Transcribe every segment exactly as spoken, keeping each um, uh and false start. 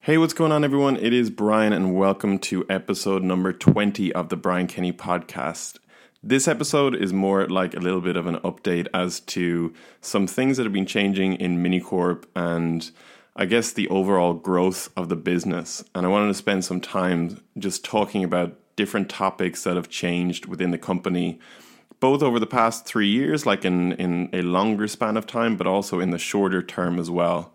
Hey, what's going on, everyone? It is Brian, and welcome to episode number twenty of the Brian Kenny podcast. This episode is more like a little bit of an update as to some things that have been changing in Minicorp and I guess the overall growth of the business. And I wanted to spend some time just talking about different topics that have changed within the company, both over the past three years, like in, in a longer span of time, but also in the shorter term as well.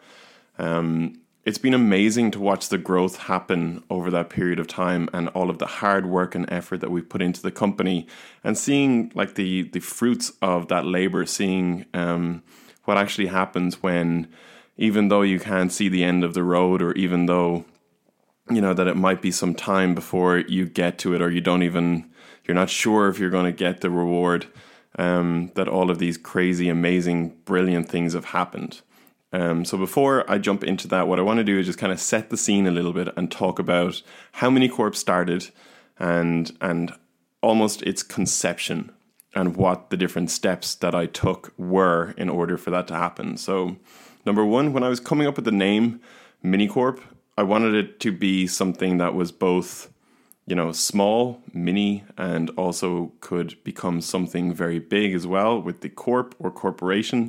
Um, It's been amazing to watch the growth happen over that period of time and all of the hard work and effort that we've put into the company, and seeing like the, the fruits of that labor, seeing um, what actually happens when, even though you can't see the end of the road, or even though, you know, that it might be some time before you get to it, or you don't even, you're not sure if you're going to get the reward, um, that all of these crazy, amazing, brilliant things have happened. Um, so before I jump into that, what I want to do is just kind of set the scene a little bit and talk about how Minicorp started and and almost its conception and what the different steps that I took were in order for that to happen. So number one, when I was coming up with the name Minicorp, I wanted it to be something that was both, you know, small, mini, and also could become something very big as well with the corp or corporation.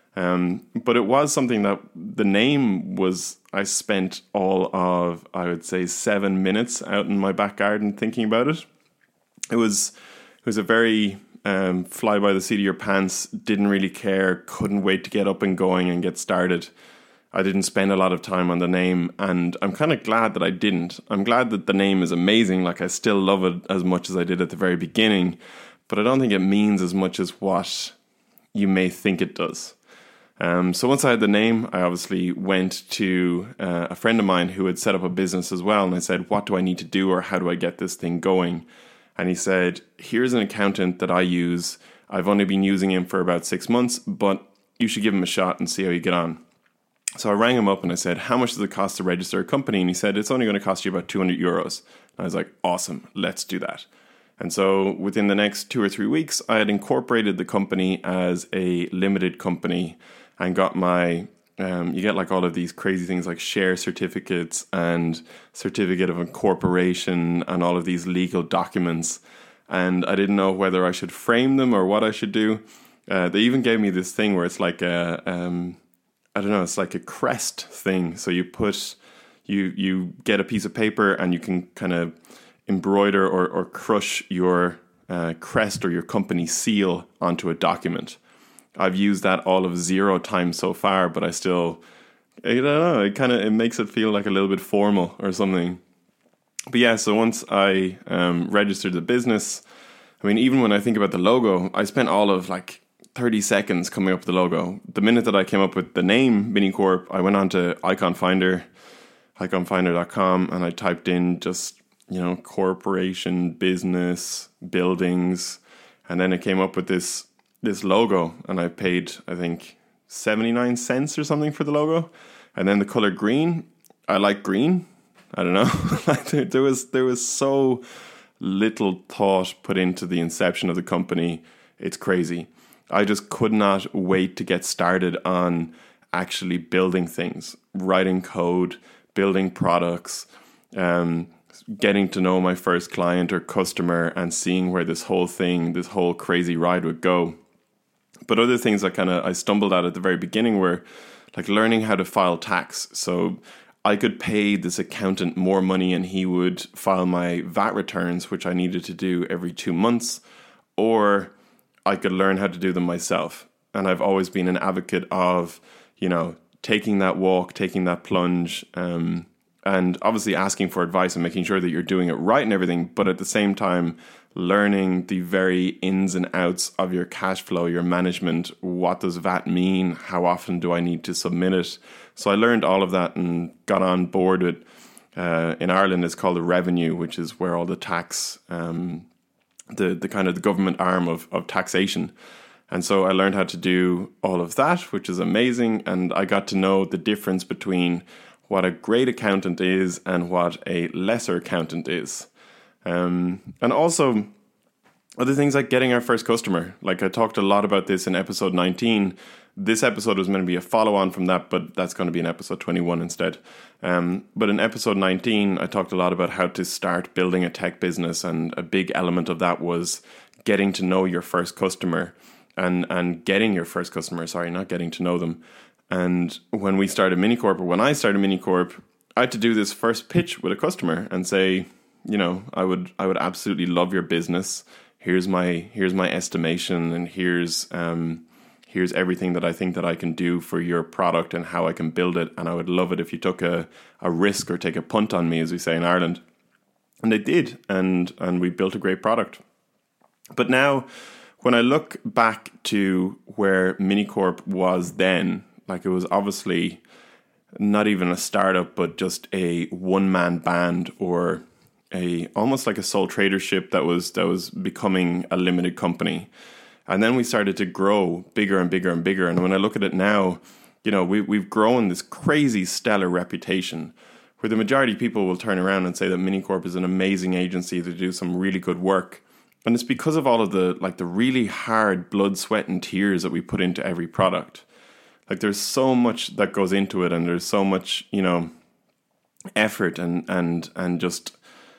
Um, but it was something that the name was, I spent all of, I would say, seven minutes out in my back garden thinking about it. It was, it was a very um, fly by the seat of your pants, didn't really care, couldn't wait to get up and going and get started. I didn't spend a lot of time on the name, and I'm kind of glad that I didn't. I'm glad that the name is amazing. Like, I still love it as much as I did at the very beginning, but I don't think it means as much as what you may think it does. Um, so once I had the name, I obviously went to uh, a friend of mine who had set up a business as well. And I said, what do I need to do, or how do I get this thing going? And he said, here's an accountant that I use. I've only been using him for about six months, but you should give him a shot and see how you get on. So I rang him up and I said, how much does it cost to register a company? And he said, it's only going to cost you about two hundred euros. And I was like, awesome, let's do that. And so within the next two or three weeks, I had incorporated the company as a limited company and got my, um, you get like all of these crazy things like share certificates and certificate of incorporation and all of these legal documents. And I didn't know whether I should frame them or what I should do. Uh, they even gave me this thing where it's like a, um, I don't know, it's like a crest thing. So you put, you you get a piece of paper and you can kind of embroider or, or crush your uh, crest or your company seal onto a document. I've used that all of zero times so far, but I still, I don't know, it kind of, it makes it feel like a little bit formal or something. But yeah, so once I um, registered the business, I mean, even when I think about the logo, I spent all of like thirty seconds coming up with the logo. The minute that I came up with the name Minicorp, I went on to Icon Finder, icon finder dot com, and I typed in just, you know, corporation, business, buildings, and then it came up with this this logo, and I paid, I think, seventy-nine cents or something for the logo. And then the color green, I like green. I don't know. Like there was there was so little thought put into the inception of the company. It's crazy. I just could not wait to get started on actually building things, writing code, building products, um, getting to know my first client or customer, and seeing where this whole thing, this whole crazy ride would go. But other things I kind of I stumbled at at the very beginning were like learning how to file tax. So I could pay this accountant more money and he would file my V A T returns, which I needed to do every two months, or I could learn how to do them myself. And I've always been an advocate of, you know, taking that walk, taking that plunge, um, and obviously asking for advice and making sure that you're doing it right and everything, but at the same time, learning the very ins and outs of your cash flow, your management. What does V A T mean? How often do I need to submit it? So I learned all of that and got on board with, uh, in Ireland, it's called the revenue, which is where all the tax, um, the, the kind of the government arm of, of taxation. And so I learned how to do all of that, which is amazing. And I got to know the difference between what a great accountant is and what a lesser accountant is. Um, and also other things like getting our first customer. Like I talked a lot about this in episode nineteen, This episode was meant to be a follow-on from that, but that's going to be in episode twenty-one instead. Um, but in episode nineteen, I talked a lot about how to start building a tech business, and a big element of that was getting to know your first customer and, and getting your first customer, sorry, not getting to know them. And when we started Minicorp, or when I started Minicorp, I had to do this first pitch with a customer and say, you know, I would I would absolutely love your business. Here's my here's my estimation, and here's um here's everything that I think that I can do for your product and how I can build it. And I would love it if you took a, a risk or take a punt on me, as we say in Ireland. And they did, and and we built a great product. But now, when I look back to where Minicorp was then, like it was obviously not even a startup, but just a one-man band, or a almost like a sole tradership that was that was becoming a limited company. And then we started to grow bigger and bigger and bigger. And when I look at it now, you know, we, we've grown this crazy stellar reputation where the majority of people will turn around and say that Minicorp is an amazing agency to do some really good work. And it's because of all of the, like the really hard blood, sweat and tears that we put into every product. Like there's so much that goes into it, and there's so much, you know, effort and, and, and just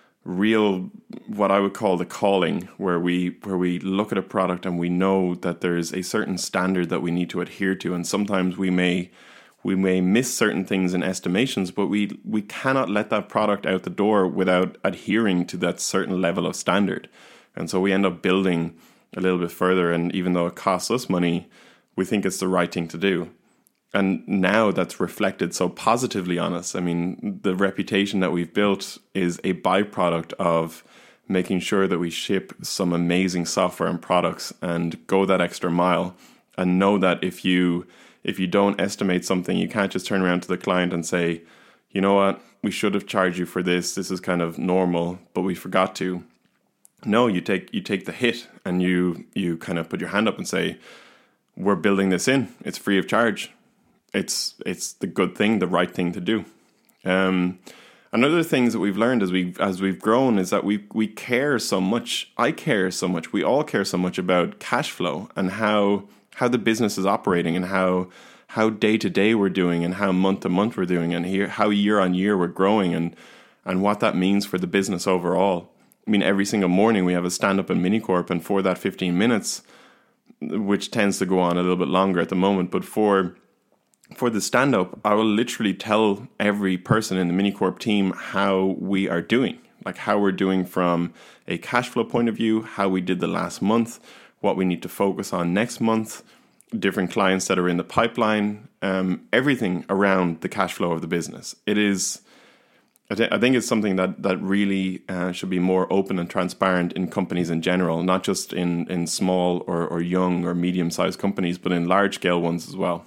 real, what I would call the calling, where we where we look at a product and we know that there's a certain standard that we need to adhere to, and sometimes we may we may miss certain things in estimations, but we we cannot let that product out the door without adhering to that certain level of standard. And so we end up building a little bit further, and even though it costs us money, we think it's the right thing to do. And now that's reflected so positively on us. I mean, the reputation that we've built is a byproduct of making sure that we ship some amazing software and products and go that extra mile, and know that if you if you don't estimate something, you can't just turn around to the client and say, you know what, we should have charged you for this. This is kind of normal, but we forgot to. No, you take you take the hit, and you you kind of put your hand up and say, we're building this in. It's free of charge. It's it's the good thing, the right thing to do. Um, another things that we've learned as we as we've grown is that we we care so much. I care so much. We all care so much about cash flow and how how the business is operating, and how how day to day we're doing, and how month to month we're doing, and here how year on year we're growing, and and what that means for the business overall. I mean, every single morning we have a stand up in Minicorp, and for that fifteen minutes, which tends to go on a little bit longer at the moment, but for For the stand-up, I will literally tell every person in the Minicorp team how we are doing, like how we're doing from a cash flow point of view, how we did the last month, what we need to focus on next month, different clients that are in the pipeline, um, everything around the cash flow of the business. It is, I, th- I think it's something that that really uh, should be more open and transparent in companies in general, not just in, in small or, or young or medium-sized companies, but in large-scale ones as well.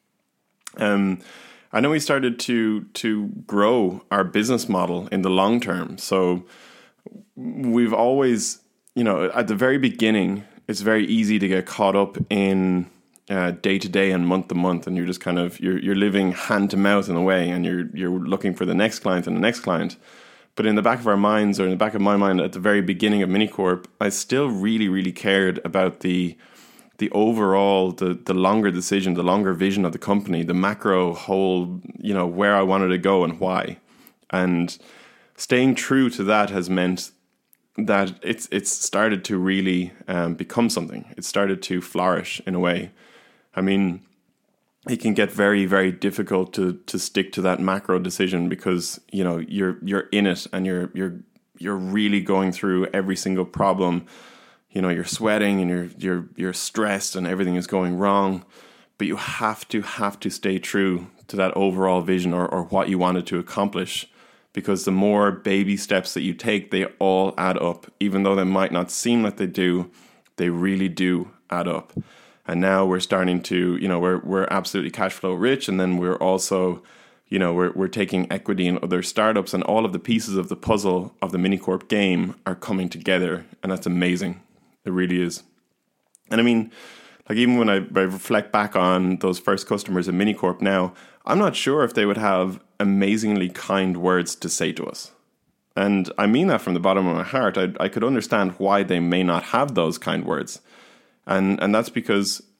Um, I know we started to to grow our business model in the long term. So we've always, you know, at the very beginning, it's very easy to get caught up in uh, day to day and month to month, and you're just kind of you're you're living hand to mouth in a way, and you're you're looking for the next client and the next client. But in the back of our minds, or in the back of my mind, at the very beginning of Minicorp, I still really really cared about the the overall, the the longer decision, the longer vision of the company, the macro whole, you know, where I wanted to go and why. And staying true to that has meant that it's it's started to really um, become something. It started to flourish in a way. I mean, it can get very, very difficult to to stick to that macro decision because, you know, you're you're in it, and you're you're you're really going through every single problem. You know, you're sweating and you're you're you're stressed and everything is going wrong, but you have to have to stay true to that overall vision, or, or what you wanted to accomplish, because the more baby steps that you take, they all add up. Even though they might not seem like they do, they really do add up. And now we're starting to, you know, we're we're absolutely cash flow rich, and then we're also, you know, we're we're taking equity in other startups, and all of the pieces of the puzzle of the Minicorp game are coming together, and that's amazing. It really is. And I mean, like even when I, I reflect back on those first customers in Minicorp now, I'm not sure if they would have amazingly kind words to say to us. And I mean that from the bottom of my heart. I, I could understand why they may not have those kind words. And and that's because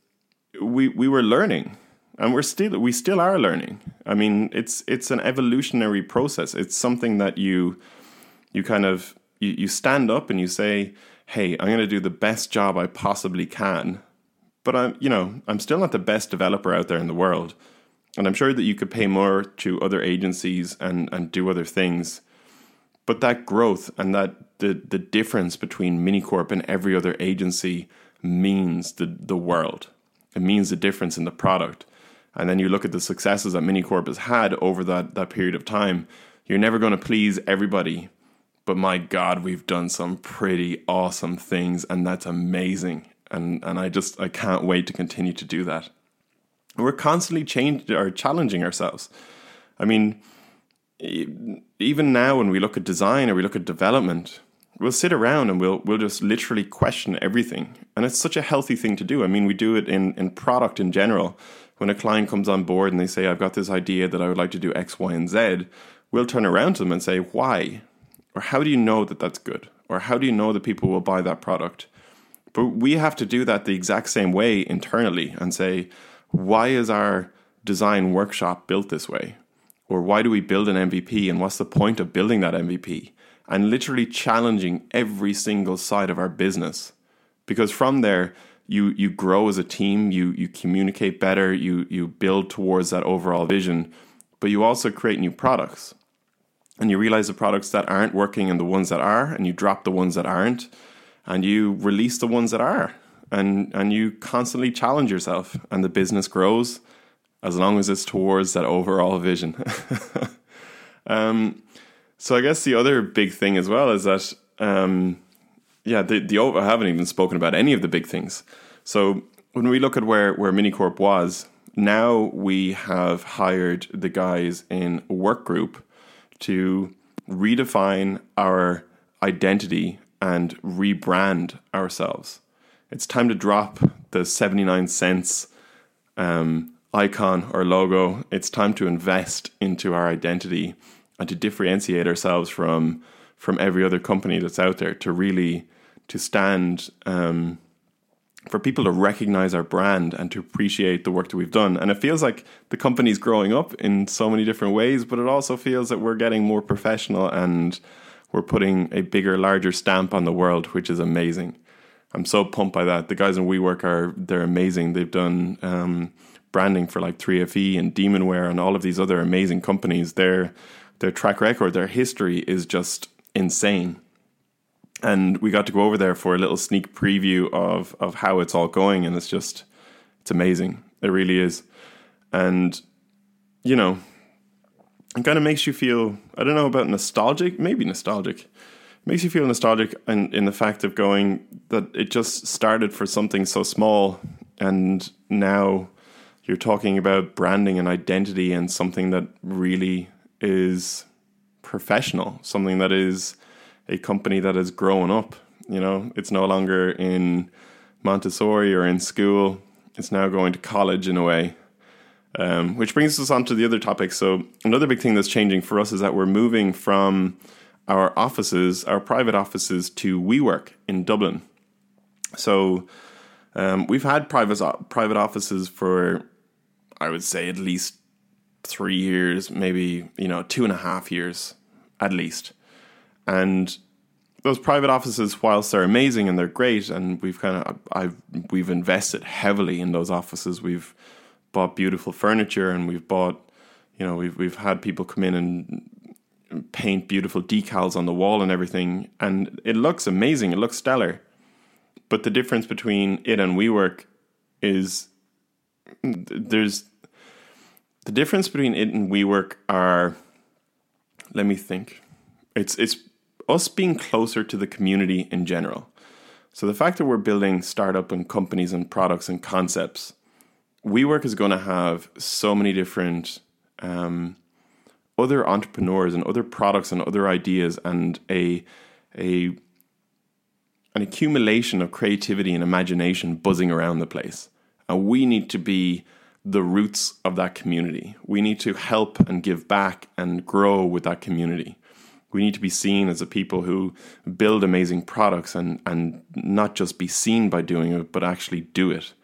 we we were learning, and we're still we still are learning. I mean, it's it's an evolutionary process. It's something that you you kind of you, you stand up and you say, hey, I'm going to do the best job I possibly can. But I'm, you know, I'm still not the best developer out there in the world. And I'm sure that you could pay more to other agencies and, and do other things. But that growth and that the, the difference between Minicorp and every other agency means the, the world. It means the difference in the product. And then you look at the successes that Minicorp has had over that, that period of time. You're never going to please everybody. But my God, we've done some pretty awesome things, and that's amazing. And and I just, I can't wait to continue to do that. We're constantly changing or challenging ourselves. I mean, even now when we look at design or we look at development, we'll sit around and we'll we'll just literally question everything. And it's such a healthy thing to do. I mean, we do it in, in product in general. When a client comes on board and they say, I've got this idea that I would like to do X, Y, and Z, we'll turn around to them and say, why? Or how do you know that that's good? Or how do you know that people will buy that product? But we have to do that the exact same way internally and say, why is our design workshop built this way? Or why do we build an M V P, and what's the point of building that M V P? And literally challenging every single side of our business. Because from there, you you grow as a team, you you communicate better, you you build towards that overall vision, but you also create new products. And you realize the products that aren't working and the ones that are, and you drop the ones that aren't, and you release the ones that are. And and you constantly challenge yourself, and the business grows as long as it's towards that overall vision. um, so I guess the other big thing as well is that, um, yeah, the, the I haven't even spoken about any of the big things. So when we look at where, where Minicorp was, now we have hired the guys in Work Group to redefine our identity and rebrand ourselves. It's time to drop the seventy-nine cents um, icon or logo. It's time to invest into our identity and to differentiate ourselves from from every other company that's out there, to really to stand um, for people to recognize our brand and to appreciate the work that we've done. And it feels like the company's growing up in so many different ways, but it also feels that we're getting more professional and we're putting a bigger, larger stamp on the world, which is amazing. I'm so pumped by that. The guys in WeWork are, they're amazing. They've done um, branding for like three F E and Demonware and all of these other amazing companies. Their, their track record, their history is just insane. And we got to go over there for a little sneak preview of, of how it's all going. And it's just, it's amazing. It really is. And, you know, it kind of makes you feel, I don't know about nostalgic, maybe nostalgic. It makes you feel nostalgic in, in the fact of going that it just started for something so small. And now you're talking about branding and identity and something that really is professional, something that is a company that has grown up. You know, it's no longer in Montessori or in school. It's now going to college in a way. Um, which brings us on to the other topic. So another big thing that's changing for us is that we're moving from our offices, our private offices, to WeWork in Dublin. So um, we've had private private offices for, I would say, at least three years, maybe, you know, two and a half years at least. And those private offices, whilst they're amazing and they're great, and we've kind of I've we've invested heavily in those offices. We've bought beautiful furniture, and we've bought, you know, we've we've had people come in and paint beautiful decals on the wall and everything, and it looks amazing. It looks stellar. But the difference between it and WeWork is there's the difference between it and WeWork are, let me think. It's it's us being closer to the community in general. So the fact that we're building startup and companies and products and concepts, WeWork is going to have so many different um, other entrepreneurs and other products and other ideas and a a an accumulation of creativity and imagination buzzing around the place. And we need to be the roots of that community. We need to help and give back and grow with that community. We need to be seen as a people who build amazing products and, and not just be seen by doing it, but actually do it.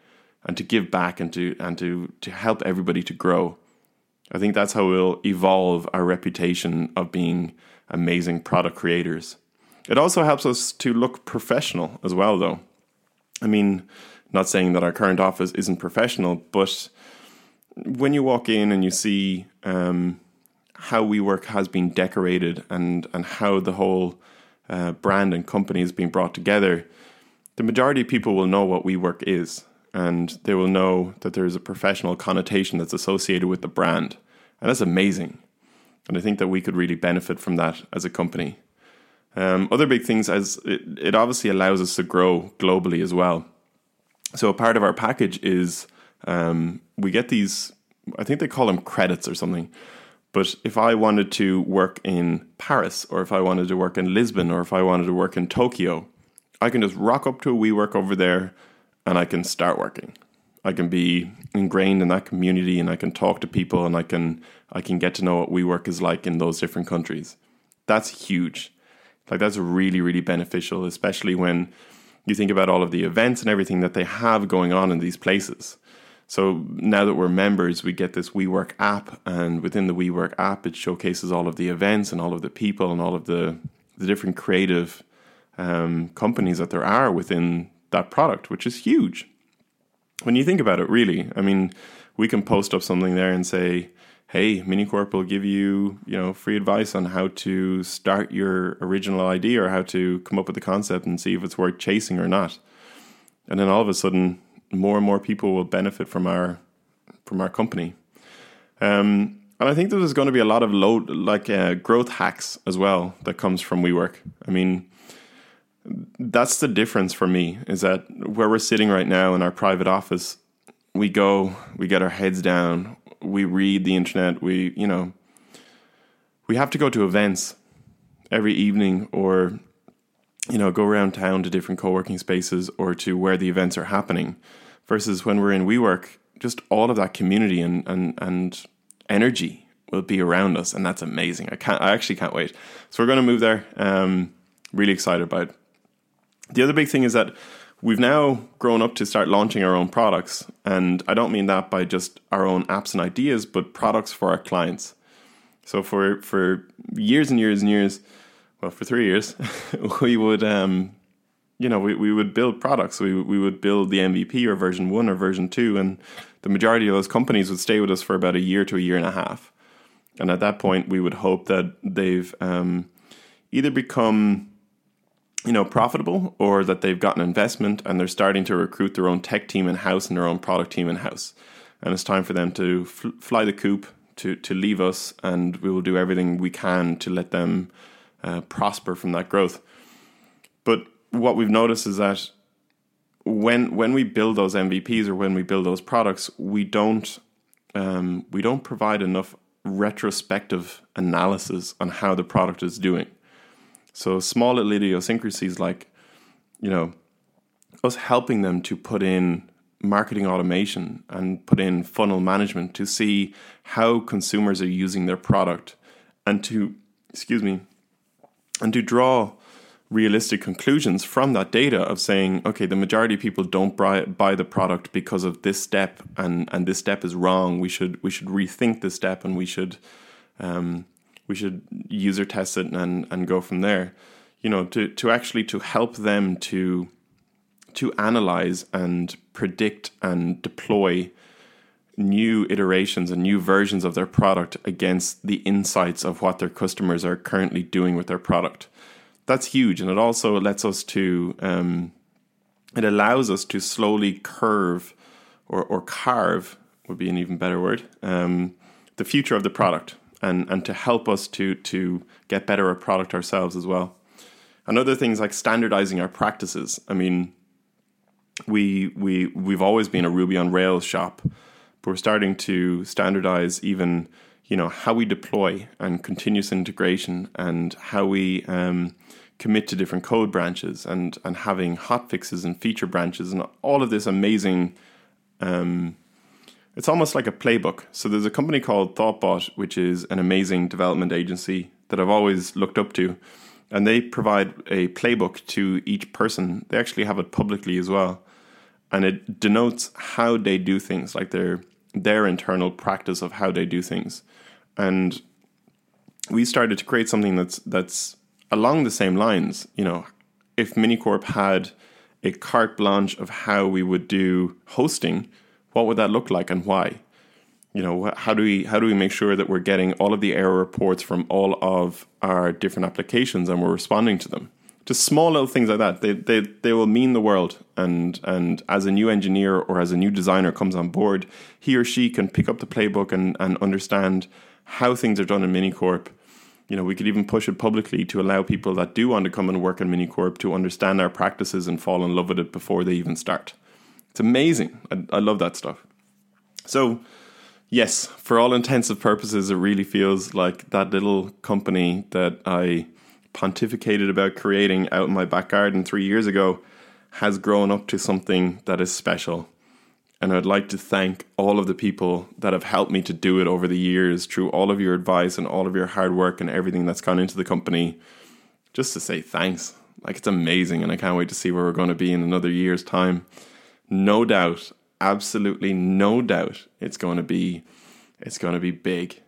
and to give back and to and to to help everybody to grow. I think that's how we'll evolve our reputation of being amazing product creators. It also helps us to look professional as well, though. I mean, not saying that our current office isn't professional, but when you walk in and you see um, how WeWork has been decorated and, and how the whole uh, brand and company is being brought together, the majority of people will know what WeWork is, and they will know that there's a professional connotation that's associated with the brand. And that's amazing. And I think that we could really benefit from that as a company. Um, other big things, as it, it obviously allows us to grow globally as well. So a part of our package is um, we get these, I think they call them credits or something. But if I wanted to work in Paris, or if I wanted to work in Lisbon, or if I wanted to work in Tokyo, I can just rock up to a WeWork over there and I can start working. I can be ingrained in that community and I can talk to people and I can I can get to know what WeWork is like in those different countries. That's huge. Like that's really, really beneficial, especially when you think about all of the events and everything that they have going on in these places. So now that we're members, we get this WeWork app, and within the WeWork app, it showcases all of the events and all of the people and all of the, the different creative um, companies that there are within that product, which is huge. When you think about it, really, I mean, we can post up something there and say, hey, Minicorp will give you, you know, free advice on how to start your original idea or how to come up with the concept and see if it's worth chasing or not. And then all of a sudden, more and more people will benefit from our from our company. Um, and I think there's going to be a lot of low, like uh, growth hacks as well that comes from WeWork. I mean, that's the difference for me, is that where we're sitting right now in our private office, we go, we get our heads down, we read the internet, we, you know, we have to go to events every evening or, you know, go around town to different co-working spaces or to where the events are happening, versus when we're in WeWork, just all of that community and, and, and energy will be around us. And that's amazing. I can't, I actually can't wait. So we're going to move there. Um, really excited about it. The other big thing is that we've now grown up to start launching our own products. And I don't mean that by just our own apps and ideas, but products for our clients. So for, for years and years and years, well, for three years, we would, um, you know, we, we would build products. We we would build the M V P or version one or version two. And the majority of those companies would stay with us for about a year to a year and a half. And at that point, we would hope that they've um, either become, you know, profitable, or that they've gotten investment and they're starting to recruit their own tech team in-house and their own product team in-house. And it's time for them to fl- fly the coop, to, to leave us, and we will do everything we can to let them uh, prosper from that growth. But what we've noticed is that when when we build those M V Ps or when we build those products, we don't um, we don't provide enough retrospective analysis on how the product is doing. So small little idiosyncrasies like, you know, us helping them to put in marketing automation and put in funnel management to see how consumers are using their product, and to, excuse me, and to draw realistic conclusions from that data of saying, okay, the majority of people don't buy, buy the product because of this step, and, and this step is wrong. We should we should rethink this step, and we should um, we should user test it and, and go from there. You know, to, to actually to help them to to analyze and predict and deploy new iterations and new versions of their product against the insights of what their customers are currently doing with their product. That's huge. And it also lets us to, um, it allows us to slowly curve or, or carve, would be an even better word, um, the future of the product, and, and to help us to, to get better at product ourselves as well. And other things like standardizing our practices. I mean, we, we, we've always been a Ruby on Rails shop, but we're starting to standardize even, you know, how we deploy and continuous integration, and how we um, commit to different code branches, and, and having hotfixes and feature branches and all of this amazing, um, it's almost like a playbook. So there's a company called Thoughtbot, which is an amazing development agency that I've always looked up to. And they provide a playbook to each person. They actually have it publicly as well. and it denotes how they do things, like their their internal practice of how they do things. And we started to create something that's that's along the same lines. You know, if Minicorp had a carte blanche of how we would do hosting, what would that look like and why? You know, how do we how do we make sure that we're getting all of the error reports from all of our different applications and we're responding to them? Just small little things like that. They they they will mean the world. And and as a new engineer or as a new designer comes on board, he or she can pick up the playbook and, and understand how things are done in Minicorp. You know, we could even push it publicly to allow people that do want to come and work in Minicorp to understand our practices and fall in love with it before they even start. It's amazing. I, I love that stuff. So, yes, for all intensive purposes, it really feels like that little company that I pontificated about creating out in my back garden three years ago has grown up to something that is special. And I'd like to thank all of the people that have helped me to do it over the years through all of your advice and all of your hard work and everything that's gone into the company. Just to say thanks. Like, it's amazing, and I can't wait to see where we're going to be in another year's time. No doubt, absolutely no doubt, it's going to be it's going to be big.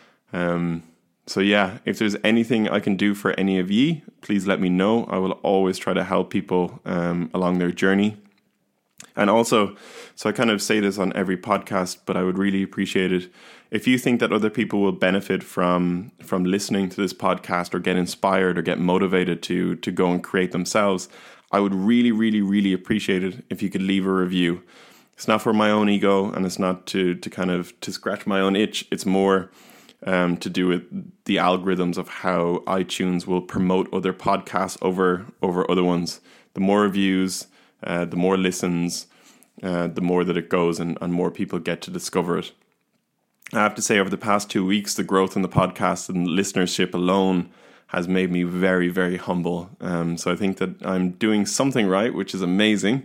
Um, so yeah, if there's anything I can do for any of ye, please let me know. I will always try to help people um, along their journey. And also, so I kind of say this on every podcast, but I would really appreciate it if you think that other people will benefit from from listening to this podcast or get inspired or get motivated to to go and create themselves. I would really, really, really appreciate it if you could leave a review. It's not for my own ego, and it's not to to kind of to scratch my own itch. It's more um, to do with the algorithms of how iTunes will promote other podcasts over over other ones. The more reviews, Uh, the more listens, uh, the more that it goes and, and more people get to discover it. I have to say, over the past two weeks, the growth in the podcast and listenership alone has made me very, very humble. Um, so I think that I'm doing something right, which is amazing.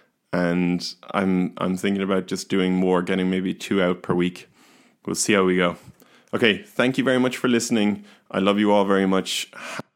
And I'm I'm thinking about just doing more, getting maybe two out per week. We'll see how we go. Okay, thank you very much for listening. I love you all very much.